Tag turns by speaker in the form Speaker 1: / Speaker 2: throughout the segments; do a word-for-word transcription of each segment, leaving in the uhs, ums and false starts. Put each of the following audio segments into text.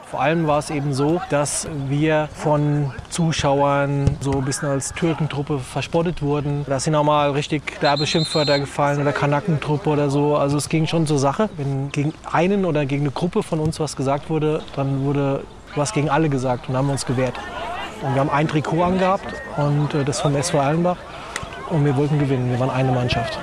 Speaker 1: Vor allem war es eben so, dass wir von Zuschauern so ein bisschen als Türkentruppe verspottet wurden. Da sind auch mal richtig derbe Schimpfwörter gefallen oder Kanakentruppe oder so. Also es ging schon zur Sache. Wenn gegen einen oder gegen eine Gruppe von uns was gesagt wurde, dann wurde was gegen alle gesagt und haben wir uns gewehrt. Und wir haben ein Trikot angehabt und das vom S V Erlenbach und wir wollten gewinnen. Wir waren eine Mannschaft.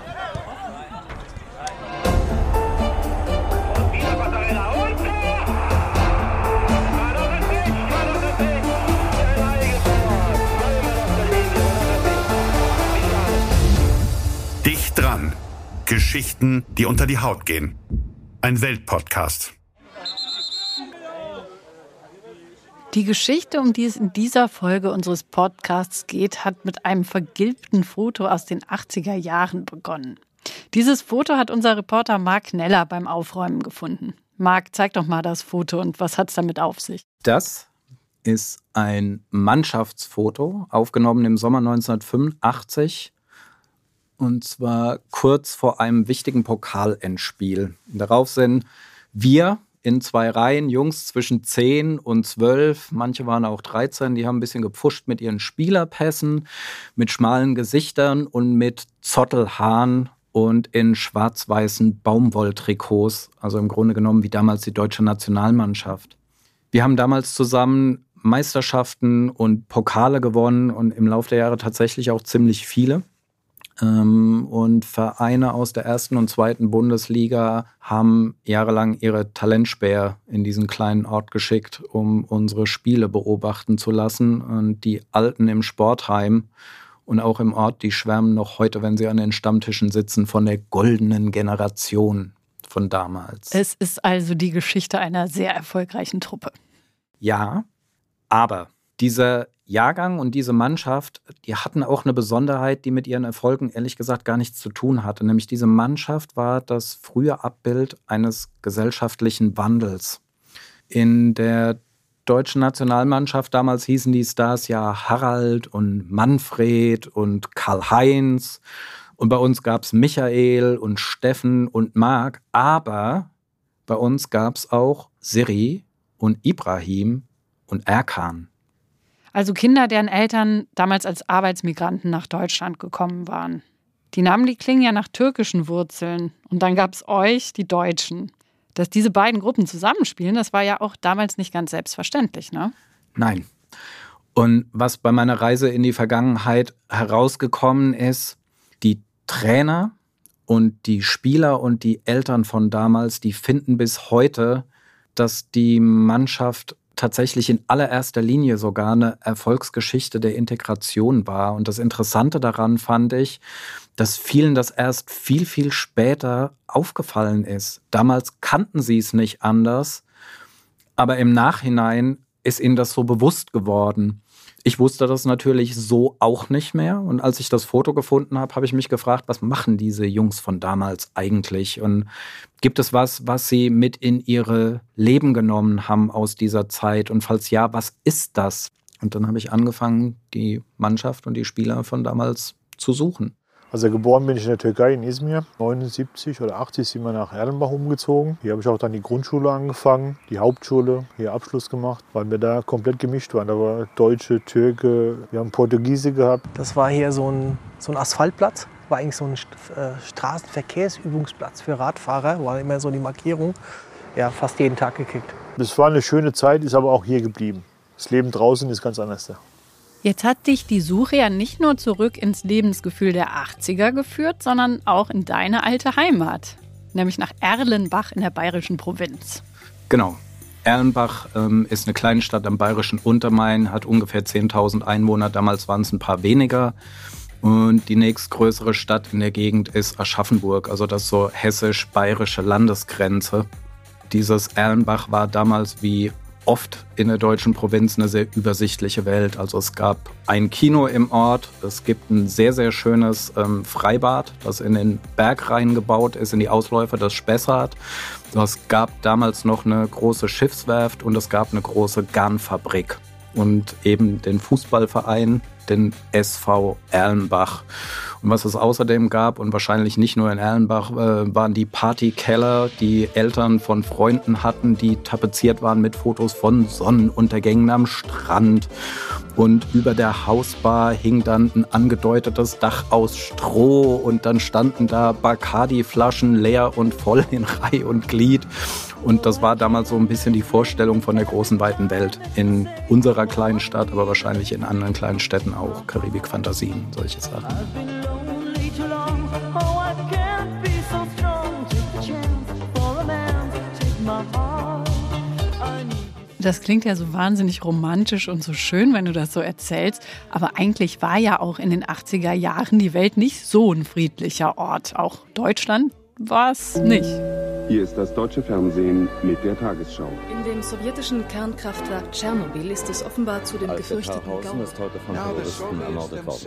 Speaker 2: Dicht dran. Geschichten, die unter die Haut gehen. Ein Weltpodcast.
Speaker 3: Die Geschichte, um die es in dieser Folge unseres Podcasts geht, hat mit einem vergilbten Foto aus den achtziger Jahren begonnen. Dieses Foto hat unser Reporter Marc Neller beim Aufräumen gefunden. Marc, zeig doch mal das Foto und was hat es damit auf sich?
Speaker 4: Das ist ein Mannschaftsfoto, aufgenommen im Sommer neunzehnhundertfünfundachtzig. Und zwar kurz vor einem wichtigen Pokalendspiel. Darauf sind wir in zwei Reihen, Jungs zwischen zehn und zwölf, manche waren auch dreizehn, die haben ein bisschen gepfuscht mit ihren Spielerpässen, mit schmalen Gesichtern und mit Zottelhaaren und in schwarz-weißen Baumwolltrikots, also im Grunde genommen wie damals die deutsche Nationalmannschaft. Wir haben damals zusammen Meisterschaften und Pokale gewonnen und im Laufe der Jahre tatsächlich auch ziemlich viele. Und Vereine aus der ersten und zweiten Bundesliga haben jahrelang ihre Talentspäher in diesen kleinen Ort geschickt, um unsere Spiele beobachten zu lassen. Und die Alten im Sportheim und auch im Ort, die schwärmen noch heute, wenn sie an den Stammtischen sitzen, von der goldenen Generation von damals.
Speaker 3: Es ist also die Geschichte einer sehr erfolgreichen Truppe.
Speaker 4: Ja, aber dieser Jahrgang und diese Mannschaft, die hatten auch eine Besonderheit, die mit ihren Erfolgen ehrlich gesagt gar nichts zu tun hatte. Nämlich diese Mannschaft war das frühe Abbild eines gesellschaftlichen Wandels. In der deutschen Nationalmannschaft damals hießen die Stars ja Harald und Manfred und Karl-Heinz. Und bei uns gab es Michael und Steffen und Marc. Aber bei uns gab es auch Siri und Ibrahim und Erkan.
Speaker 3: Also Kinder, deren Eltern damals als Arbeitsmigranten nach Deutschland gekommen waren. Die Namen, die klingen ja nach türkischen Wurzeln. Und dann gab es euch, die Deutschen. Dass diese beiden Gruppen zusammenspielen, das war ja auch damals nicht ganz selbstverständlich, ne?
Speaker 4: Nein. Und was bei meiner Reise in die Vergangenheit herausgekommen ist, die Trainer und die Spieler und die Eltern von damals, die finden bis heute, dass die Mannschaft tatsächlich in allererster Linie sogar eine Erfolgsgeschichte der Integration war. Und das Interessante daran fand ich, dass vielen das erst viel, viel später aufgefallen ist. Damals kannten sie es nicht anders, aber im Nachhinein ist ihnen das so bewusst geworden. Ich wusste das natürlich so auch nicht mehr. Und als ich das Foto gefunden habe, habe ich mich gefragt, was machen diese Jungs von damals eigentlich? Und gibt es was, was sie mit in ihre Leben genommen haben aus dieser Zeit? Und falls ja, was ist das? Und dann habe ich angefangen, die Mannschaft und die Spieler von damals zu suchen.
Speaker 5: Also geboren bin ich in der Türkei, in Izmir. neunundsiebzig oder achtzig sind wir nach Erlenbach umgezogen. Hier habe ich auch dann die Grundschule angefangen, die Hauptschule, hier Abschluss gemacht, weil wir da komplett gemischt waren. Da war Deutsche, Türke, wir haben Portugiese gehabt.
Speaker 1: Das war hier so ein, so ein Asphaltplatz, war eigentlich so ein äh, Straßenverkehrsübungsplatz für Radfahrer, war immer so die Markierung. Ja, fast jeden Tag gekickt.
Speaker 5: Das war eine schöne Zeit, ist aber auch hier geblieben. Das Leben draußen ist ganz anders da.
Speaker 3: Jetzt hat dich die Suche ja nicht nur zurück ins Lebensgefühl der achtziger geführt, sondern auch in deine alte Heimat, nämlich nach Erlenbach in der bayerischen Provinz.
Speaker 4: Genau. Erlenbach ähm, ist eine kleine Stadt am bayerischen Untermain, hat ungefähr zehntausend Einwohner, damals waren es ein paar weniger. Und die nächstgrößere Stadt in der Gegend ist Aschaffenburg, also das so hessisch-bayerische Landesgrenze. Dieses Erlenbach war damals wie oft in der deutschen Provinz eine sehr übersichtliche Welt. Also es gab ein Kino im Ort, es gibt ein sehr, sehr schönes ähm, Freibad, das in den Berg reingebaut ist, in die Ausläufer des Spessart. Es gab damals noch eine große Schiffswerft und es gab eine große Garnfabrik. Und eben den Fußballverein, den S V Erlenbach. Und was es außerdem gab, und wahrscheinlich nicht nur in Erlenbach, äh, waren die Partykeller, die Eltern von Freunden hatten, die tapeziert waren mit Fotos von Sonnenuntergängen am Strand. Und über der Hausbar hing dann ein angedeutetes Dach aus Stroh und dann standen da Bacardi-Flaschen leer und voll in Reih und Glied. Und das war damals so ein bisschen die Vorstellung von der großen, weiten Welt. In unserer kleinen Stadt, aber wahrscheinlich in anderen kleinen Städten auch. Karibik-Fantasien, solche Sachen.
Speaker 3: Das klingt ja so wahnsinnig romantisch und so schön, wenn du das so erzählst. Aber eigentlich war ja auch in den achtziger Jahren die Welt nicht so ein friedlicher Ort. Auch Deutschland war es nicht.
Speaker 6: Hier ist das deutsche Fernsehen mit der Tagesschau.
Speaker 7: In dem sowjetischen Kernkraftwerk Tschernobyl ist es offenbar zu dem gefürchteten Gau.
Speaker 8: ist heute von Terroristen ermordet worden.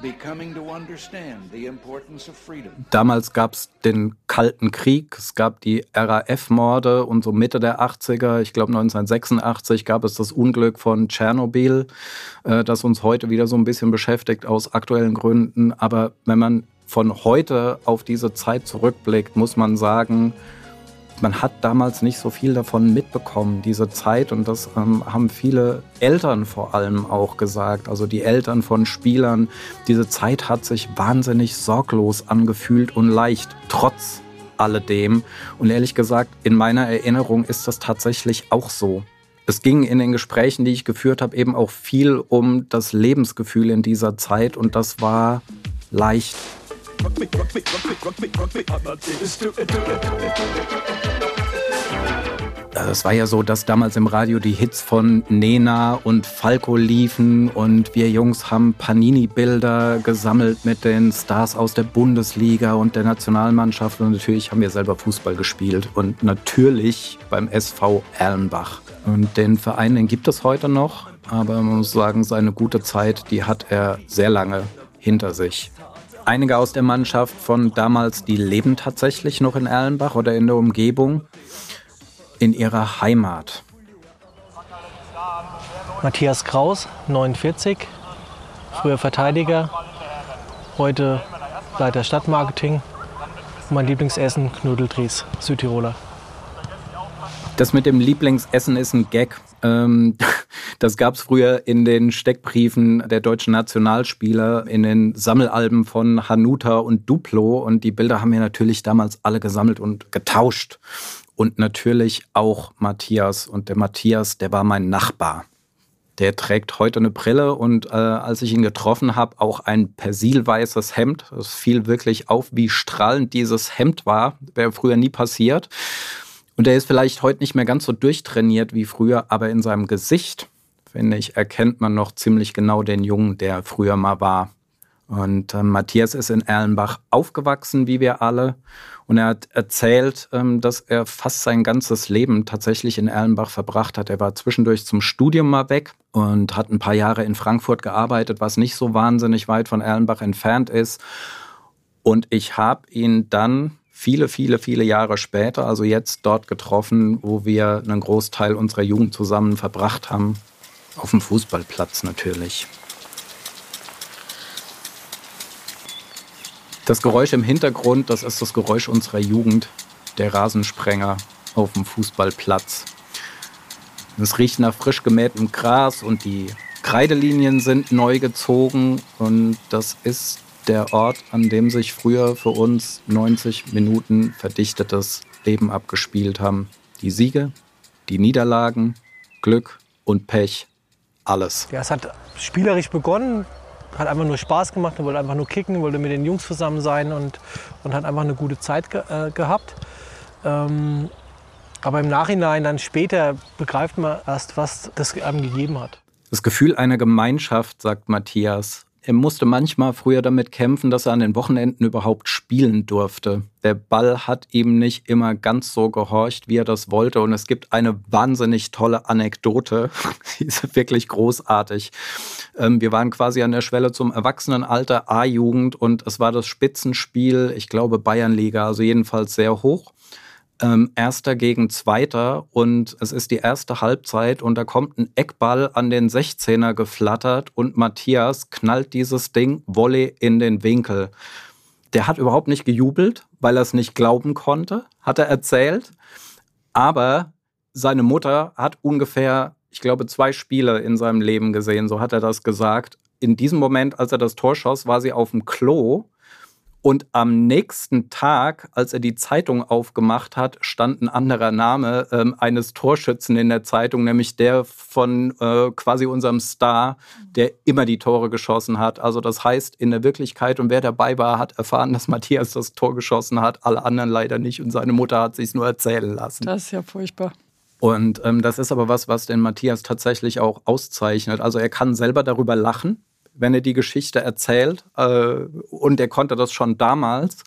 Speaker 4: Damals gab es den Kalten Krieg, es gab die R A F-Morde und so Mitte der achtziger, ich glaube neunzehnhundertsechsundachtzig, gab es das Unglück von Tschernobyl, äh, das uns heute wieder so ein bisschen beschäftigt aus aktuellen Gründen. Aber wenn man von heute auf diese Zeit zurückblickt, muss man sagen, man hat damals nicht so viel davon mitbekommen, diese Zeit. Und das ähm, haben viele Eltern vor allem auch gesagt. Also die Eltern von Spielern. Diese Zeit hat sich wahnsinnig sorglos angefühlt und leicht, trotz alledem. Und ehrlich gesagt, in meiner Erinnerung ist das tatsächlich auch so. Es ging in den Gesprächen, die ich geführt habe, eben auch viel um das Lebensgefühl in dieser Zeit. Und das war leicht. Es war ja so, dass damals im Radio die Hits von Nena und Falco liefen und wir Jungs haben Panini-Bilder gesammelt mit den Stars aus der Bundesliga und der Nationalmannschaft und natürlich haben wir selber Fußball gespielt und natürlich beim S V Erlenbach. Und den Verein, den gibt es heute noch, aber man muss sagen, seine gute Zeit, die hat er sehr lange hinter sich. Einige aus der Mannschaft von damals, die leben tatsächlich noch in Erlenbach oder in der Umgebung, in ihrer Heimat.
Speaker 1: Matthias Kraus, neunundvierzig, früher Verteidiger, heute Leiter Stadtmarketing. Mein Lieblingsessen, Knödeldries, Südtiroler.
Speaker 4: Das mit dem Lieblingsessen ist ein Gag. Das gab es früher in den Steckbriefen der deutschen Nationalspieler, in den Sammelalben von Hanuta und Duplo. Und die Bilder haben wir natürlich damals alle gesammelt und getauscht. Und natürlich auch Matthias. Und der Matthias, der war mein Nachbar. Der trägt heute eine Brille und äh, als ich ihn getroffen habe, auch ein persilweißes Hemd. Es fiel wirklich auf, wie strahlend dieses Hemd war. Wäre früher nie passiert. Und er ist vielleicht heute nicht mehr ganz so durchtrainiert wie früher, aber in seinem Gesicht, finde ich, erkennt man noch ziemlich genau den Jungen, der früher mal war. Und äh, Matthias ist in Erlenbach aufgewachsen, wie wir alle. Und er hat erzählt, ähm, dass er fast sein ganzes Leben tatsächlich in Erlenbach verbracht hat. Er war zwischendurch zum Studium mal weg und hat ein paar Jahre in Frankfurt gearbeitet, was nicht so wahnsinnig weit von Erlenbach entfernt ist. Und ich habe ihn dann viele, viele, viele Jahre später, also jetzt dort getroffen, wo wir einen Großteil unserer Jugend zusammen verbracht haben. Auf dem Fußballplatz natürlich. Das Geräusch im Hintergrund, das ist das Geräusch unserer Jugend, der Rasensprenger auf dem Fußballplatz. Es riecht nach frisch gemähtem Gras und die Kreidelinien sind neu gezogen und das ist der Ort, an dem sich früher für uns neunzig Minuten verdichtetes Leben abgespielt haben. Die Siege, die Niederlagen, Glück und Pech, alles.
Speaker 1: Ja, es hat spielerisch begonnen, hat einfach nur Spaß gemacht, er wollte einfach nur kicken, wollte mit den Jungs zusammen sein und, und hat einfach eine gute Zeit ge äh, gehabt. Ähm, aber im Nachhinein, dann später, begreift man erst, was das einem gegeben hat.
Speaker 4: Das Gefühl einer Gemeinschaft, sagt Matthias. Er musste manchmal früher damit kämpfen, dass er an den Wochenenden überhaupt spielen durfte. Der Ball hat ihm nicht immer ganz so gehorcht, wie er das wollte. Und es gibt eine wahnsinnig tolle Anekdote, die ist wirklich großartig. Wir waren quasi an der Schwelle zum Erwachsenenalter, A-Jugend, und es war das Spitzenspiel, ich glaube Bayernliga, also jedenfalls sehr hoch. Ähm, Erster gegen Zweiter und es ist die erste Halbzeit und da kommt ein Eckball an den sechzehner geflattert und Matthias knallt dieses Ding Volley in den Winkel. Der hat überhaupt nicht gejubelt, weil er es nicht glauben konnte, hat er erzählt. Aber seine Mutter hat ungefähr, ich glaube, zwei Spiele in seinem Leben gesehen, so hat er das gesagt. In diesem Moment, als er das Tor schoss, war sie auf dem Klo. Und am nächsten Tag, als er die Zeitung aufgemacht hat, stand ein anderer Name ähm, eines Torschützen in der Zeitung, nämlich der von äh, quasi unserem Star, der immer die Tore geschossen hat. Also das heißt, in der Wirklichkeit, und wer dabei war, hat erfahren, dass Matthias das Tor geschossen hat, alle anderen leider nicht. Und seine Mutter hat sich es nur erzählen lassen.
Speaker 3: Das ist ja furchtbar.
Speaker 4: Und ähm, das ist aber was, was den Matthias tatsächlich auch auszeichnet. Also er kann selber darüber lachen, wenn er die Geschichte erzählt. Äh, und er konnte das schon damals.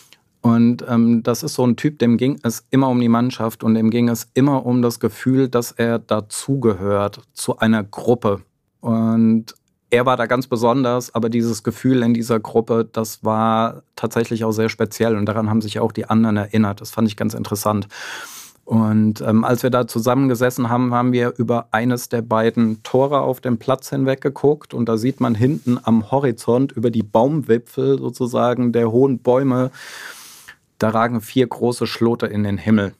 Speaker 4: Und ähm, das ist so ein Typ, dem ging es immer um die Mannschaft und dem ging es immer um das Gefühl, dass er dazugehört zu einer Gruppe. Und er war da ganz besonders, aber dieses Gefühl in dieser Gruppe, das war tatsächlich auch sehr speziell. Und daran haben sich auch die anderen erinnert. Das fand ich ganz interessant. Und ähm, als wir da zusammengesessen haben, haben wir über eines der beiden Tore auf dem Platz hinweg geguckt. Und da sieht man hinten am Horizont über die Baumwipfel sozusagen der hohen Bäume, da ragen vier große Schlote in den Himmel.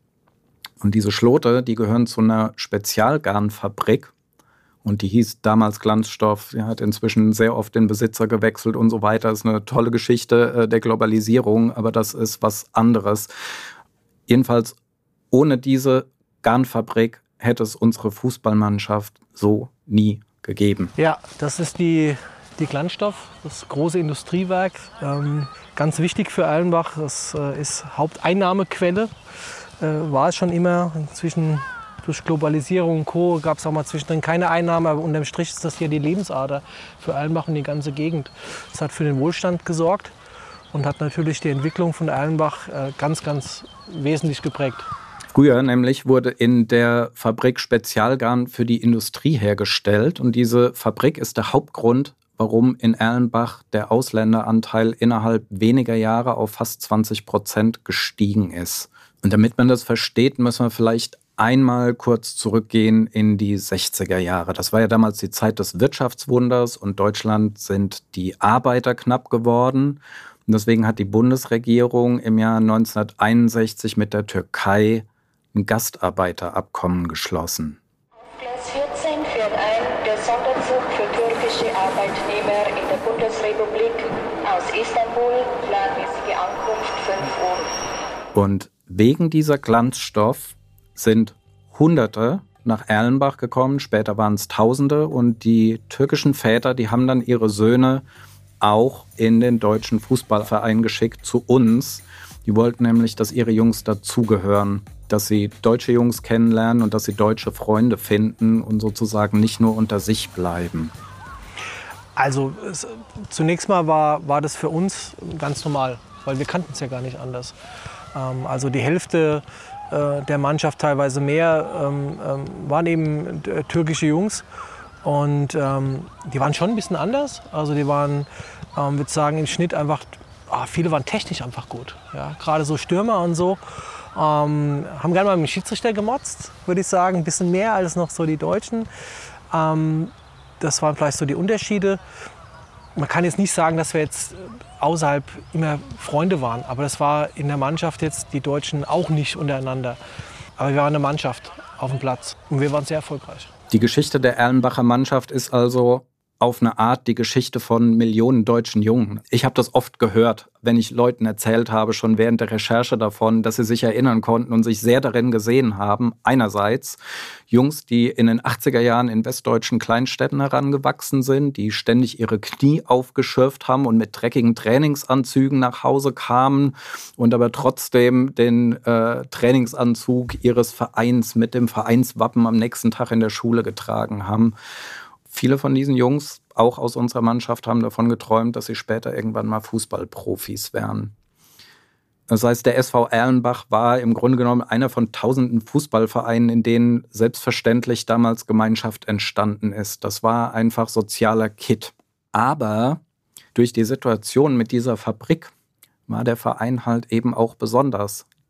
Speaker 4: Und diese Schlote, die gehören zu einer Spezialgarnfabrik. Und die hieß damals Glanzstoff. Sie hat inzwischen sehr oft den Besitzer gewechselt und so weiter. Das ist eine tolle Geschichte äh, der Globalisierung, aber das ist was anderes. Jedenfalls ohne diese Garnfabrik hätte es unsere Fußballmannschaft so nie gegeben.
Speaker 1: Ja, das ist die, die Glanzstoff, das große Industriewerk. Ähm, ganz wichtig für Erlenbach, das äh, ist Haupteinnahmequelle. Äh, war es schon immer. Inzwischen durch Globalisierung und Co. gab es auch mal zwischendrin keine Einnahme, aber unterm Strich ist das hier die Lebensader für Erlenbach und die ganze Gegend. Das hat für den Wohlstand gesorgt und hat natürlich die Entwicklung von Erlenbach äh, ganz, ganz wesentlich geprägt.
Speaker 4: Früher nämlich wurde in der Fabrik Spezialgarn für die Industrie hergestellt. Und diese Fabrik ist der Hauptgrund, warum in Erlenbach der Ausländeranteil innerhalb weniger Jahre auf fast zwanzig Prozent gestiegen ist. Und damit man das versteht, müssen wir vielleicht einmal kurz zurückgehen in die sechziger Jahre. Das war ja damals die Zeit des Wirtschaftswunders und Deutschland sind die Arbeiter knapp geworden. Und deswegen hat die Bundesregierung im Jahr neunzehnhunderteinundsechzig mit der Türkei ein Gastarbeiterabkommen geschlossen.
Speaker 9: Gleis vierzehn fährt ein der Sonderzug für türkische Arbeitnehmer in der Bundesrepublik aus Istanbul, planmäßige Ankunft fünf Uhr.
Speaker 4: Und wegen dieser Glanzstoff sind Hunderte nach Erlenbach gekommen, später waren es Tausende und die türkischen Väter, die haben dann ihre Söhne auch in den deutschen Fußballverein geschickt zu uns. Die wollten nämlich, dass ihre Jungs dazugehören, dass sie deutsche Jungs kennenlernen und dass sie deutsche Freunde finden und sozusagen nicht nur unter sich bleiben.
Speaker 1: Also es, zunächst mal war, war das für uns ganz normal, weil wir kannten es ja gar nicht anders. Ähm, also die Hälfte äh, der Mannschaft, teilweise mehr, ähm, ähm, waren eben äh, türkische Jungs. Und ähm, die waren schon ein bisschen anders. Also die waren, ähm, würde sagen, im Schnitt einfach, ah, viele waren technisch einfach gut. Ja? Gerade so Stürmer und so. Ähm, haben gerne mal mit dem Schiedsrichter gemotzt, würde ich sagen. Ein bisschen mehr als noch so die Deutschen. Ähm, das waren vielleicht so die Unterschiede. Man kann jetzt nicht sagen, dass wir jetzt außerhalb immer Freunde waren. Aber das war in der Mannschaft jetzt, die Deutschen auch nicht untereinander. Aber wir waren eine Mannschaft auf dem Platz und wir waren sehr erfolgreich.
Speaker 4: Die Geschichte der Erlenbacher Mannschaft ist also auf eine Art die Geschichte von Millionen deutschen Jungen. Ich habe das oft gehört, wenn ich Leuten erzählt habe, schon während der Recherche davon, dass sie sich erinnern konnten und sich sehr darin gesehen haben. Einerseits Jungs, die in den achtziger Jahren in westdeutschen Kleinstädten herangewachsen sind, die ständig ihre Knie aufgeschürft haben und mit dreckigen Trainingsanzügen nach Hause kamen und aber trotzdem den äh, Trainingsanzug ihres Vereins mit dem Vereinswappen am nächsten Tag in der Schule getragen haben. Viele von diesen Jungs, auch aus unserer Mannschaft, haben davon geträumt, dass sie später irgendwann mal Fußballprofis wären. Das heißt, der S V Erlenbach war im Grunde genommen einer von tausenden Fußballvereinen, in denen selbstverständlich damals Gemeinschaft entstanden ist. Das war einfach sozialer Kitt. Aber durch die Situation mit dieser Fabrik war der Verein halt eben auch besonders.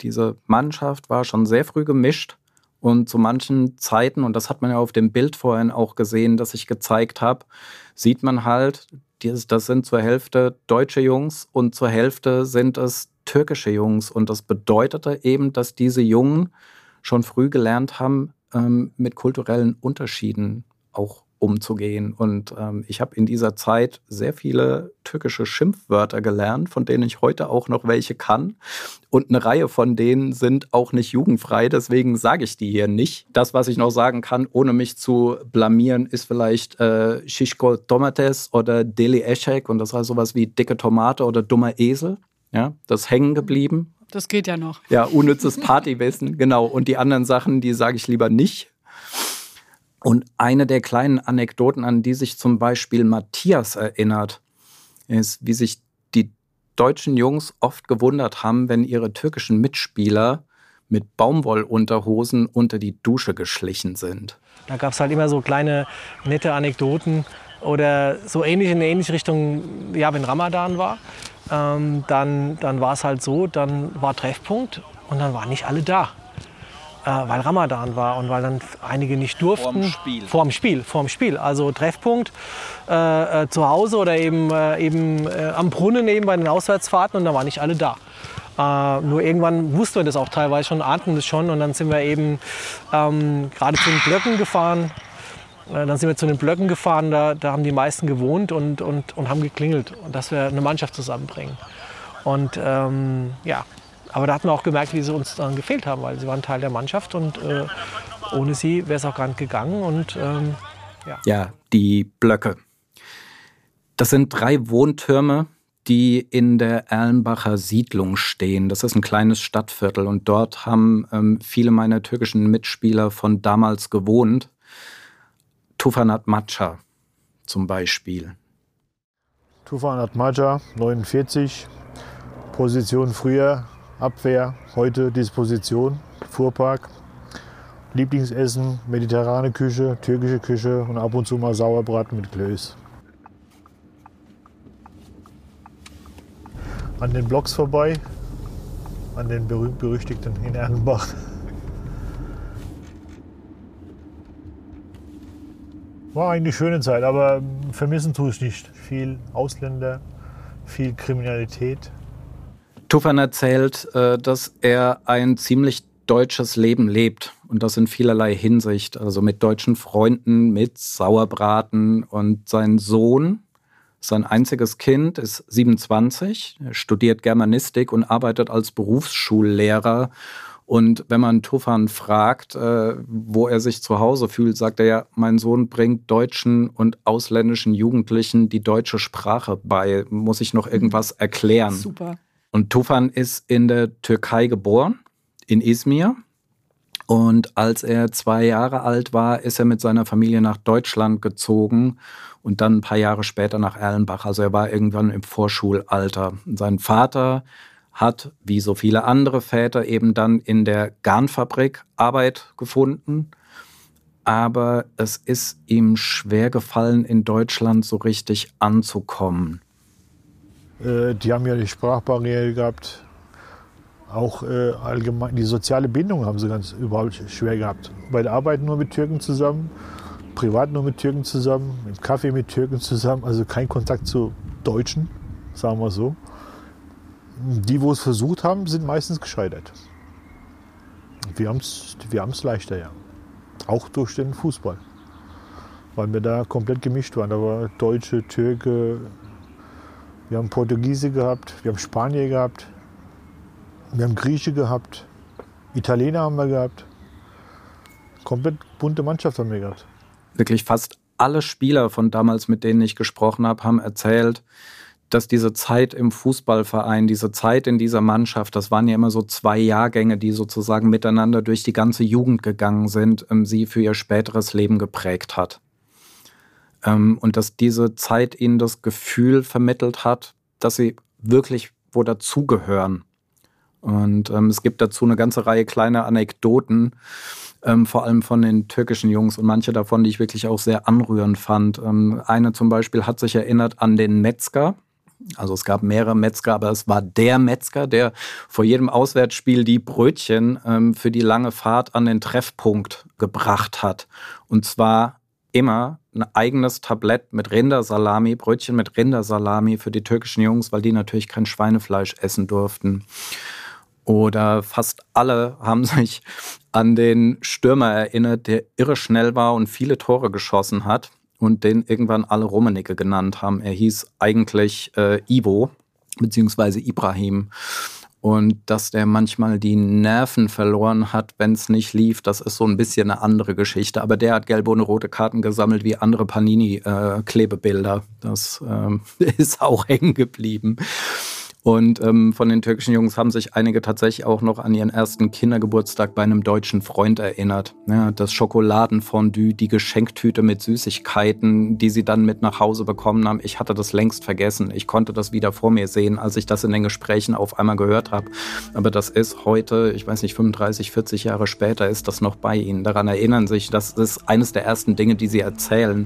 Speaker 4: Diese Mannschaft war schon sehr früh gemischt und zu manchen Zeiten, und das hat man ja auf dem Bild vorhin auch gesehen, das ich gezeigt habe, sieht man halt, das sind zur Hälfte deutsche Jungs und zur Hälfte sind es türkische Jungs. Und das bedeutete eben, dass diese Jungen schon früh gelernt haben, ähm, mit kulturellen Unterschieden auch umzugehen. Und ähm, ich habe in dieser Zeit sehr viele türkische Schimpfwörter gelernt, von denen ich heute auch noch welche kann. Und eine Reihe von denen sind auch nicht jugendfrei, deswegen sage ich die hier nicht. Das, was ich noch sagen kann, ohne mich zu blamieren, ist vielleicht äh, Shishko Tomates oder Deli Eşek. Und das heißt sowas wie dicke Tomate oder dummer Esel. Ja, das ist hängen geblieben.
Speaker 3: Das geht ja noch.
Speaker 4: Ja, unnützes Partywissen, genau. Und die anderen Sachen, die sage ich lieber nicht. Und eine der kleinen Anekdoten, an die sich zum Beispiel Matthias erinnert, ist, wie sich die deutschen Jungs oft gewundert haben, wenn ihre türkischen Mitspieler mit Baumwollunterhosen unter die Dusche geschlichen sind.
Speaker 1: Da gab es halt immer so kleine, nette Anekdoten oder so ähnlich in eine ähnliche Richtung, ja, wenn Ramadan war. Ähm, dann, dann war es halt so, dann war Treffpunkt und dann waren nicht alle da. Äh, weil Ramadan war und weil dann einige nicht durften.
Speaker 4: Vorm Spiel.
Speaker 1: Vorm Spiel, vorm Spiel. Also Treffpunkt äh, äh, zu Hause oder eben, äh, eben äh, am Brunnen eben bei den Auswärtsfahrten und da waren nicht alle da. Äh, nur irgendwann wussten wir das auch teilweise schon, ahnten das schon und dann sind wir eben ähm, gerade zu den Blöcken gefahren. Äh, dann sind wir zu den Blöcken gefahren, da, da haben die meisten gewohnt und, und, und haben geklingelt, und dass wir eine Mannschaft zusammenbringen. Und ähm, ja. Aber da hat man auch gemerkt, wie sie uns dann gefehlt haben, weil sie waren Teil der Mannschaft und äh, ohne sie wäre es auch gar nicht gegangen. Und, ähm, ja.
Speaker 4: ja, die Blöcke. Das sind drei Wohntürme, die in der Erlenbacher Siedlung stehen. Das ist ein kleines Stadtviertel und dort haben ähm, viele meiner türkischen Mitspieler von damals gewohnt. Tufan Atmaca zum Beispiel.
Speaker 5: Tufan Atmaca, neunundvierzig, Position früher. Abwehr, heute Disposition, Fuhrpark, Lieblingsessen, mediterrane Küche, türkische Küche und ab und zu mal Sauerbraten mit Klöß. An den Blocks vorbei, an den berühmt-berüchtigten in Erlenbach. War eigentlich eine schöne Zeit, aber vermissen tue ich nicht. Viel Ausländer, viel Kriminalität.
Speaker 4: Tufan erzählt, dass er ein ziemlich deutsches Leben lebt und das in vielerlei Hinsicht, also mit deutschen Freunden, mit Sauerbraten, und sein Sohn, sein einziges Kind, ist siebenundzwanzig, er studiert Germanistik und arbeitet als Berufsschullehrer. Und wenn man Tufan fragt, wo er sich zu Hause fühlt, sagt er ja, mein Sohn bringt deutschen und ausländischen Jugendlichen die deutsche Sprache bei. Muss ich noch irgendwas erklären?
Speaker 3: Super.
Speaker 4: Und Tufan ist in der Türkei geboren, in Izmir. Und als er zwei Jahre alt war, ist er mit seiner Familie nach Deutschland gezogen und dann ein paar Jahre später nach Erlenbach. Also er war irgendwann im Vorschulalter. Und sein Vater hat, wie so viele andere Väter, eben dann in der Garnfabrik Arbeit gefunden. Aber es ist ihm schwer gefallen, in Deutschland so richtig anzukommen.
Speaker 5: Die haben ja die Sprachbarriere gehabt, auch äh, allgemein die soziale Bindung haben sie ganz überhaupt schwer gehabt. Bei der Arbeit nur mit Türken zusammen, privat nur mit Türken zusammen, im Café mit Türken zusammen, also kein Kontakt zu Deutschen, sagen wir so. Die, wo es versucht haben, sind meistens gescheitert. Wir haben es wir haben's leichter, ja. Auch durch den Fußball, weil wir da komplett gemischt waren. Da war Deutsche, Türke. Wir haben Portugiese gehabt, wir haben Spanier gehabt, wir haben Grieche gehabt, Italiener haben wir gehabt. Komplett bunte Mannschaft haben wir gehabt.
Speaker 4: Wirklich fast alle Spieler von damals, mit denen ich gesprochen habe, haben erzählt, dass diese Zeit im Fußballverein, diese Zeit in dieser Mannschaft, das waren ja immer so zwei Jahrgänge, die sozusagen miteinander durch die ganze Jugend gegangen sind, sie für ihr späteres Leben geprägt hat. Und dass diese Zeit ihnen das Gefühl vermittelt hat, dass sie wirklich wo dazugehören. Und ähm, es gibt dazu eine ganze Reihe kleiner Anekdoten, ähm, vor allem von den türkischen Jungs und manche davon, die ich wirklich auch sehr anrührend fand. Ähm, eine zum Beispiel hat sich erinnert an den Metzger, Also es gab mehrere Metzger, aber es war der Metzger, der vor jedem Auswärtsspiel die Brötchen ähm, für die lange Fahrt an den Treffpunkt gebracht hat. Und zwar immer ein eigenes Tablett mit Rindersalami, Brötchen mit Rindersalami für die türkischen Jungs, weil die natürlich kein Schweinefleisch essen durften. Oder fast alle haben sich an den Stürmer erinnert, der irre schnell war und viele Tore geschossen hat. Und den irgendwann alle Rummenigge genannt haben. Er hieß eigentlich äh, Ivo, beziehungsweise Ibrahim. Und dass der manchmal die Nerven verloren hat, wenn es nicht lief, das ist so ein bisschen eine andere Geschichte. Aber der hat gelbe und rote Karten gesammelt wie andere Panini-Klebebilder. Äh, das äh, ist auch hängen geblieben. Und ähm, von den türkischen Jungs haben sich einige tatsächlich auch noch an ihren ersten Kindergeburtstag bei einem deutschen Freund erinnert. Ja, das Schokoladenfondue, die Geschenktüte mit Süßigkeiten, die sie dann mit nach Hause bekommen haben. Ich hatte das längst vergessen. Ich konnte das wieder vor mir sehen, als ich das in den Gesprächen auf einmal gehört habe. Aber das ist heute, ich weiß nicht, fünfunddreißig, vierzig Jahre später ist das noch bei ihnen. Daran erinnern sich, das ist eines der ersten Dinge, die sie erzählen.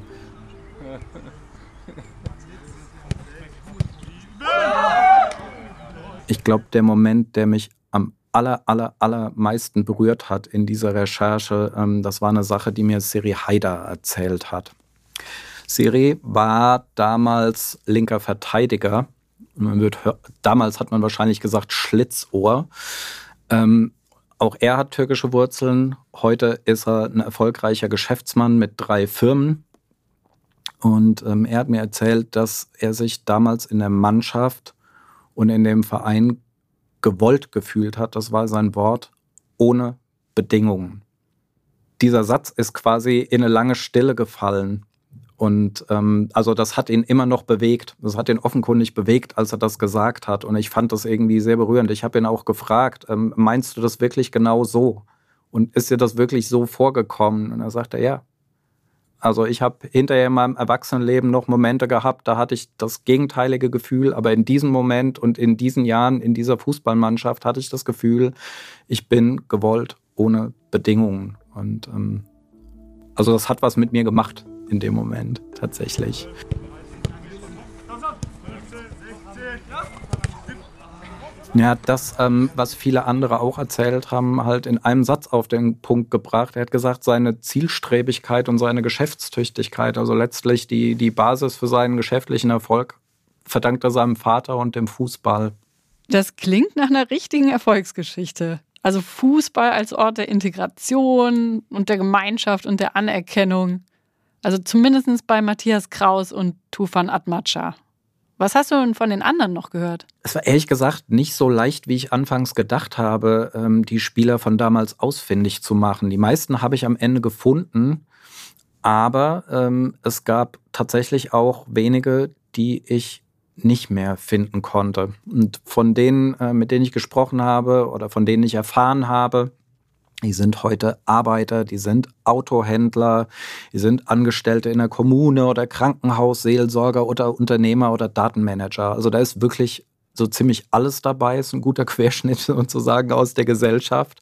Speaker 4: Ich glaube, der Moment, der mich am aller, aller, allermeisten berührt hat in dieser Recherche, ähm, das war eine Sache, die mir Seri Haydar erzählt hat. Seri war damals linker Verteidiger. Man wird, damals hat man wahrscheinlich gesagt Schlitzohr. Ähm, auch er hat türkische Wurzeln. Heute ist er ein erfolgreicher Geschäftsmann mit drei Firmen. Und ähm, er hat mir erzählt, dass er sich damals in der Mannschaft und in dem Verein gewollt gefühlt hat, das war sein Wort, ohne Bedingungen. Dieser Satz ist quasi in eine lange Stille gefallen. Und ähm, also das hat ihn immer noch bewegt. Das hat ihn offenkundig bewegt, als er das gesagt hat. Und ich fand das irgendwie sehr berührend. Ich habe ihn auch gefragt, ähm, meinst du das wirklich genau so? Und ist dir das wirklich so vorgekommen? Und er sagte, ja. Also ich habe hinterher in meinem Erwachsenenleben noch Momente gehabt, da hatte ich das gegenteilige Gefühl, aber in diesem Moment und in diesen Jahren in dieser Fußballmannschaft hatte ich das Gefühl, ich bin gewollt ohne Bedingungen. Und ähm, also das hat was mit mir gemacht in dem Moment tatsächlich. Ja, das, ähm, was viele andere auch erzählt haben, halt in einem Satz auf den Punkt gebracht. Er hat gesagt, seine Zielstrebigkeit und seine Geschäftstüchtigkeit, also letztlich die, die Basis für seinen geschäftlichen Erfolg, verdankt er seinem Vater und dem Fußball.
Speaker 3: Das klingt nach einer richtigen Erfolgsgeschichte. Also Fußball als Ort der Integration und der Gemeinschaft und der Anerkennung. Also zumindest bei Matthias Kraus und Tufan Atmaca. Was hast du denn von den anderen noch gehört?
Speaker 4: Es war ehrlich gesagt nicht so leicht, wie ich anfangs gedacht habe, die Spieler von damals ausfindig zu machen. Die meisten habe ich am Ende gefunden, aber ähm, es gab tatsächlich auch wenige, die ich nicht mehr finden konnte. Und von denen, äh, mit denen ich gesprochen habe oder von denen ich erfahren habe, die sind heute Arbeiter, die sind Autohändler, die sind Angestellte in der Kommune oder Krankenhausseelsorger oder Unternehmer oder Datenmanager. Also da ist wirklich so ziemlich alles dabei, ist ein guter Querschnitt sozusagen aus der Gesellschaft.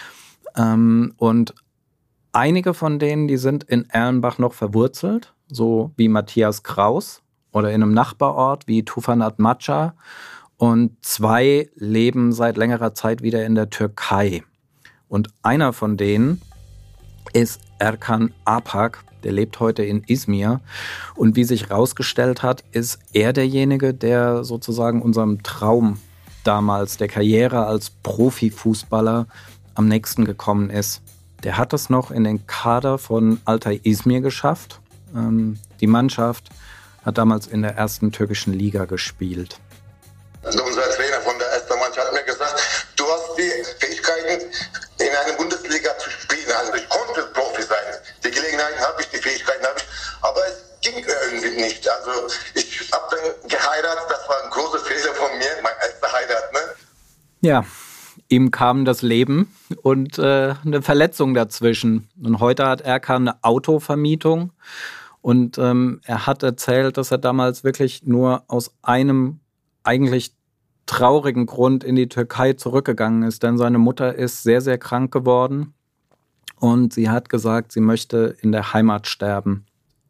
Speaker 4: Ähm, und einige von denen, die sind in Erlenbach noch verwurzelt, so wie Matthias Kraus oder in einem Nachbarort wie Tufan Atmaca. Und zwei leben seit längerer Zeit wieder in der Türkei. Und einer von denen ist Erkan Apak, der lebt heute in Izmir. Und wie sich herausgestellt hat, ist er derjenige, der sozusagen unserem Traum damals, der Karriere als Profifußballer, am nächsten gekommen ist. Der hat es noch in den Kader von Altay Izmir geschafft. Ähm, die Mannschaft hat damals in der ersten türkischen Liga gespielt.
Speaker 10: Also unser Trainer von der ersten Mannschaft hat mir gesagt, du hast die Fähigkeiten, in einer Bundesliga zu spielen. Also ich konnte Profi sein. Die Gelegenheiten habe ich, die Fähigkeiten habe ich, aber es ging irgendwie nicht. Also ich habe dann geheiratet, das war ein großer Fehler von mir, mein erster Heirat, ne?
Speaker 4: Ja, ihm kam das Leben und äh, eine Verletzung dazwischen. Und heute hat Erkan eine Autovermietung und ähm, er hat erzählt, dass er damals wirklich nur aus einem eigentlich traurigen Grund in die Türkei zurückgegangen ist, denn seine Mutter ist sehr, sehr krank geworden und sie hat gesagt, sie möchte in der Heimat sterben,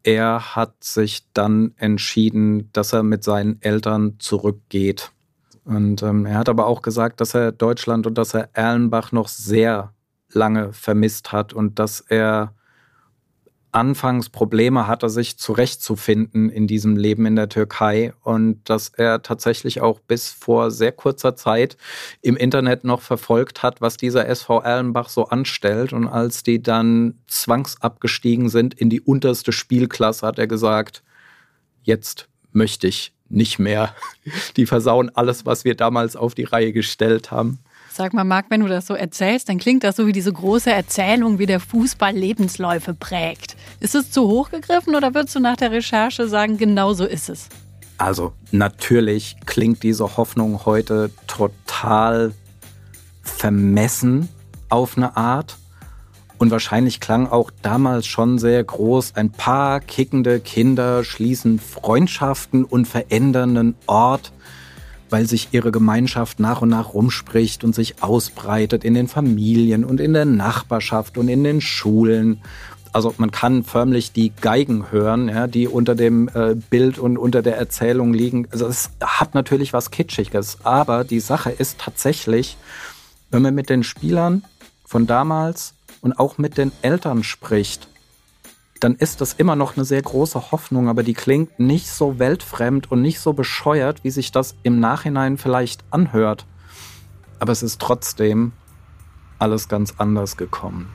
Speaker 4: er hat sich dann entschieden, dass er mit seinen Eltern zurückgeht. Und ähm, er hat aber auch gesagt, dass er Deutschland und dass er Erlenbach noch sehr lange vermisst hat und dass er anfangs Probleme hatte, sich zurechtzufinden in diesem Leben in der Türkei und dass er tatsächlich auch bis vor sehr kurzer Zeit im Internet noch verfolgt hat, was dieser S V Erlenbach so anstellt. Und als die dann zwangsabgestiegen sind in die unterste Spielklasse, hat er gesagt, jetzt möchte ich nicht mehr. Die versauen alles, was wir damals auf die Reihe gestellt haben.
Speaker 3: Sag mal, Marc, wenn du das so erzählst, dann klingt das so wie diese große Erzählung, wie der Fußball Lebensläufe prägt. Ist es zu hoch gegriffen oder würdest du nach der Recherche sagen, genau so ist es?
Speaker 4: Also natürlich klingt diese Hoffnung heute total vermessen auf eine Art. Und wahrscheinlich klang auch damals schon sehr groß, ein paar kickende Kinder schließen Freundschaften und verändern einen Ort, weil sich ihre Gemeinschaft nach und nach rumspricht und sich ausbreitet in den Familien und in der Nachbarschaft und in den Schulen. Also man kann förmlich die Geigen hören, ja, die unter dem äh, Bild und unter der Erzählung liegen. Also es hat natürlich was Kitschiges, aber die Sache ist tatsächlich, wenn man mit den Spielern von damals und auch mit den Eltern spricht, dann ist das immer noch eine sehr große Hoffnung, aber die klingt nicht so weltfremd und nicht so bescheuert, wie sich das im Nachhinein vielleicht anhört. Aber es ist trotzdem alles ganz anders gekommen.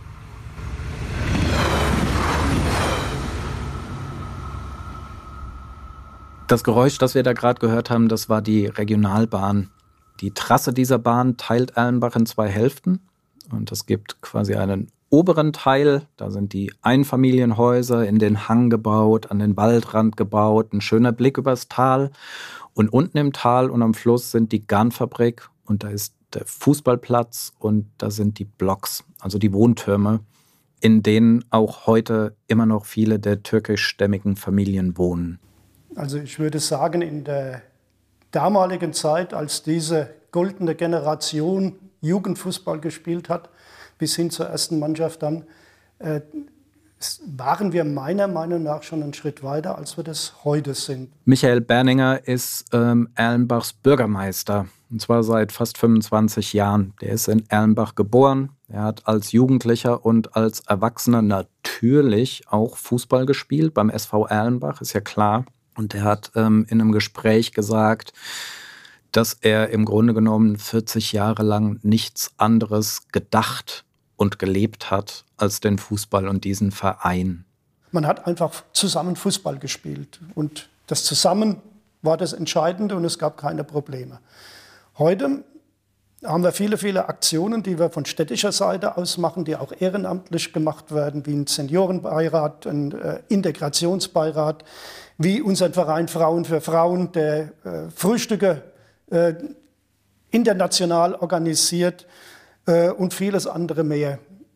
Speaker 4: Das Geräusch, das wir da gerade gehört haben, das war die Regionalbahn. Die Trasse dieser Bahn teilt Erlenbach in zwei Hälften und es gibt quasi einen oberen Teil, da sind die Einfamilienhäuser in den Hang gebaut, an den Waldrand gebaut, ein schöner Blick übers Tal. Und unten im Tal und am Fluss sind die Garnfabrik und da ist der Fußballplatz und da sind die Blocks, also die Wohntürme, in denen auch heute immer noch viele der türkischstämmigen Familien wohnen.
Speaker 11: Also ich würde sagen, in der damaligen Zeit, als diese goldene Generation Jugendfußball gespielt hat, bis hin zur ersten Mannschaft dann, äh, waren wir meiner Meinung nach schon einen Schritt weiter, als wir das heute sind.
Speaker 4: Michael Berninger ist ähm, Erlenbachs Bürgermeister, und zwar seit fast fünfundzwanzig Jahren. Der ist in Erlenbach geboren. Er hat als Jugendlicher und als Erwachsener natürlich auch Fußball gespielt beim S V Erlenbach, ist ja klar. Und er hat ähm, in einem Gespräch gesagt, dass er im Grunde genommen vierzig Jahre lang nichts anderes gedacht und gelebt hat als den Fußball und diesen Verein.
Speaker 11: Man hat einfach zusammen Fußball gespielt und das Zusammen war das Entscheidende und es gab keine Probleme. Heute haben wir viele, viele Aktionen, die wir von städtischer Seite aus machen, die auch ehrenamtlich gemacht werden, wie ein Seniorenbeirat, ein äh, Integrationsbeirat, wie unser Verein Frauen für Frauen, der äh, Frühstücke äh, international organisiert äh, und vieles andere mehr.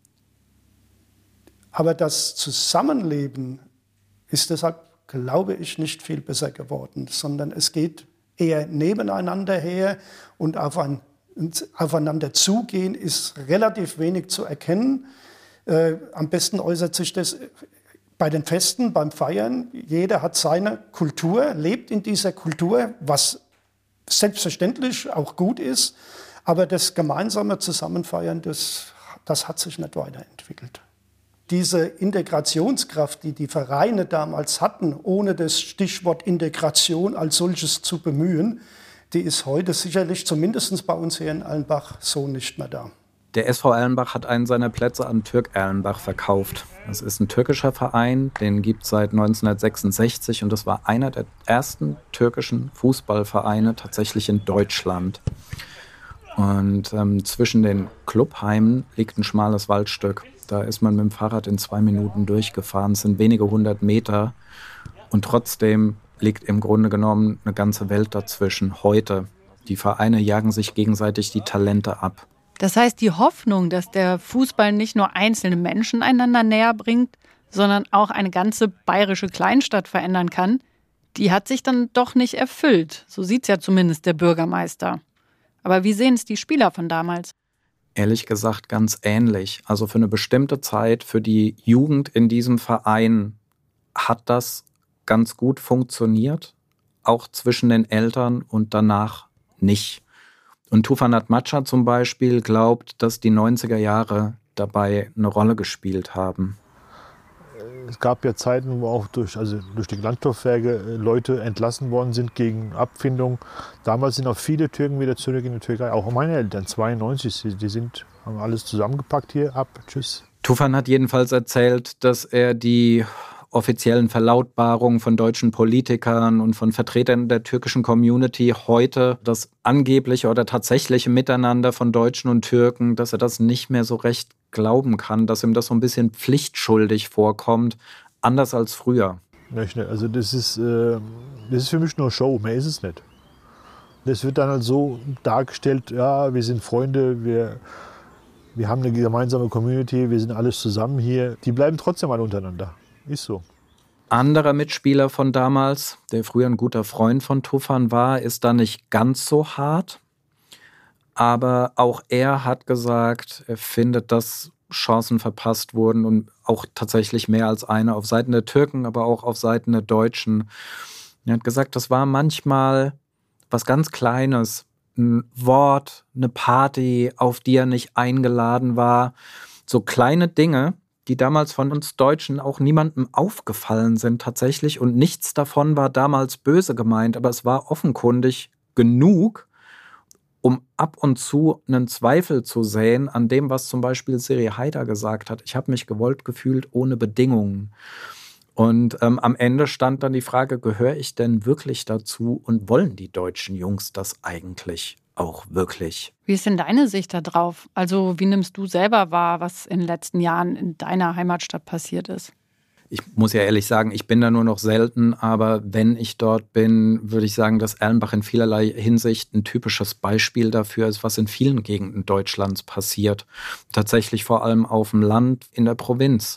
Speaker 11: Aber das Zusammenleben ist deshalb, glaube ich, nicht viel besser geworden, sondern es geht eher nebeneinander her und auf ein Aufeinander zugehen ist relativ wenig zu erkennen. Äh, am besten äußert sich das bei den Festen, beim Feiern. Jeder hat seine Kultur, lebt in dieser Kultur, was selbstverständlich auch gut ist. Aber das gemeinsame Zusammenfeiern, das, das hat sich nicht weiterentwickelt. Diese Integrationskraft, die die Vereine damals hatten, ohne das Stichwort Integration als solches zu bemühen, die ist heute sicherlich, zumindest bei uns hier in Erlenbach, so nicht mehr da.
Speaker 4: Der S V Erlenbach hat einen seiner Plätze an Türk Erlenbach verkauft. Das ist ein türkischer Verein, den gibt es seit neunzehnhundertsechsundsechzig und das war einer der ersten türkischen Fußballvereine tatsächlich in Deutschland. Und ähm, zwischen den Clubheimen liegt ein schmales Waldstück. Da ist man mit dem Fahrrad in zwei Minuten durchgefahren. Es sind wenige hundert Meter und trotzdem liegt im Grunde genommen eine ganze Welt dazwischen heute. Die Vereine jagen sich gegenseitig die Talente ab.
Speaker 3: Das heißt, die Hoffnung, dass der Fußball nicht nur einzelne Menschen einander näher bringt, sondern auch eine ganze bayerische Kleinstadt verändern kann, die hat sich dann doch nicht erfüllt. So sieht's ja zumindest der Bürgermeister. Aber wie sehen es die Spieler von damals?
Speaker 4: Ehrlich gesagt ganz ähnlich. Also für eine bestimmte Zeit, für die Jugend in diesem Verein hat das ganz gut funktioniert, auch zwischen den Eltern und danach nicht. Und Tufan Hatmatscha zum Beispiel glaubt, dass die neunziger Jahre dabei eine Rolle gespielt haben.
Speaker 5: Es gab ja Zeiten, wo auch durch, also durch die Landstoffwerke Leute entlassen worden sind gegen Abfindung. Damals sind auch viele Türken wieder zurück in die Türkei, auch meine Eltern, zweiundneunzig, die sind, haben alles zusammengepackt hier, ab, tschüss.
Speaker 4: Tufan hat jedenfalls erzählt, dass er die offiziellen Verlautbarungen von deutschen Politikern und von Vertretern der türkischen Community heute, das angebliche oder tatsächliche Miteinander von Deutschen und Türken, dass er das nicht mehr so recht glauben kann, dass ihm das so ein bisschen pflichtschuldig vorkommt, anders als früher.
Speaker 5: Also das ist, äh, das ist für mich nur Show, mehr ist es nicht. Das wird dann halt so dargestellt, ja, wir sind Freunde, wir, wir haben eine gemeinsame Community, wir sind alles zusammen hier. Die bleiben trotzdem alle untereinander, ist so.
Speaker 4: Anderer Mitspieler von damals, der früher ein guter Freund von Tufan war, ist da nicht ganz so hart. Aber auch er hat gesagt, er findet, dass Chancen verpasst wurden und auch tatsächlich mehr als eine auf Seiten der Türken, aber auch auf Seiten der Deutschen. Er hat gesagt, das war manchmal was ganz Kleines, ein Wort, eine Party, auf die er nicht eingeladen war. So kleine Dinge, die damals von uns Deutschen auch niemandem aufgefallen sind tatsächlich. Und nichts davon war damals böse gemeint, aber es war offenkundig genug, um ab und zu einen Zweifel zu säen an dem, was zum Beispiel Siri Haider gesagt hat. Ich habe mich gewollt gefühlt ohne Bedingungen. Und ähm, am Ende stand dann die Frage, gehöre ich denn wirklich dazu und wollen die deutschen Jungs das eigentlich auch wirklich?
Speaker 3: Wie ist denn deine Sicht da drauf? Also wie nimmst du selber wahr, was in den letzten Jahren in deiner Heimatstadt passiert ist?
Speaker 4: Ich muss ja ehrlich sagen, ich bin da nur noch selten, aber wenn ich dort bin, würde ich sagen, dass Erlenbach in vielerlei Hinsicht ein typisches Beispiel dafür ist, was in vielen Gegenden Deutschlands passiert. Tatsächlich vor allem auf dem Land, in der Provinz.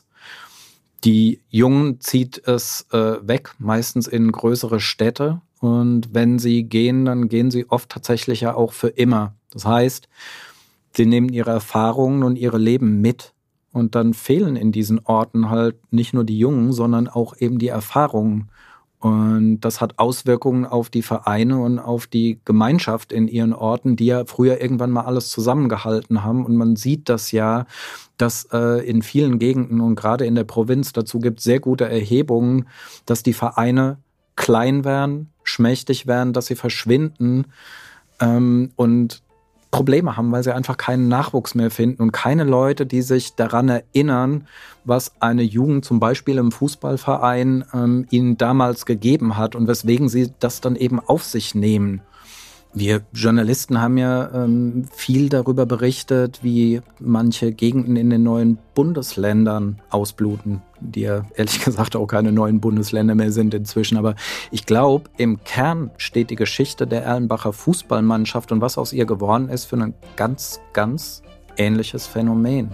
Speaker 4: Die Jungen zieht es äh, weg, meistens in größere Städte. Und wenn sie gehen, dann gehen sie oft tatsächlich ja auch für immer. Das heißt, sie nehmen ihre Erfahrungen und ihre Leben mit. Und dann fehlen in diesen Orten halt nicht nur die Jungen, sondern auch eben die Erfahrungen. Und das hat Auswirkungen auf die Vereine und auf die Gemeinschaft in ihren Orten, die ja früher irgendwann mal alles zusammengehalten haben. Und man sieht das ja, dass äh, in vielen Gegenden und gerade in der Provinz, dazu gibt es sehr gute Erhebungen, dass die Vereine klein werden, schmächtig werden, dass sie verschwinden ähm, und Probleme haben, weil sie einfach keinen Nachwuchs mehr finden und keine Leute, die sich daran erinnern, was eine Jugend zum Beispiel im Fußballverein ähm, ihnen damals gegeben hat und weswegen sie das dann eben auf sich nehmen. Wir Journalisten haben ja ähm, viel darüber berichtet, wie manche Gegenden in den neuen Bundesländern ausbluten, die ja ehrlich gesagt auch keine neuen Bundesländer mehr sind inzwischen. Aber ich glaube, im Kern steht die Geschichte der Erlenbacher Fußballmannschaft und was aus ihr geworden ist für ein ganz, ganz ähnliches Phänomen.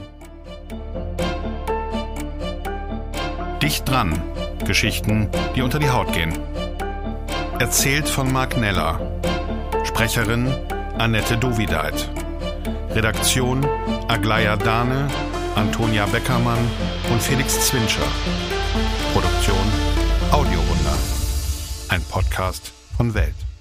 Speaker 2: Dicht dran. Geschichten, die unter die Haut gehen. Erzählt von Mark Neller. Sprecherin Annette Dovideit. Redaktion Aglaya Dahne, Antonia Beckermann und Felix Zwinscher. Produktion Audiowunder. Ein Podcast von Welt.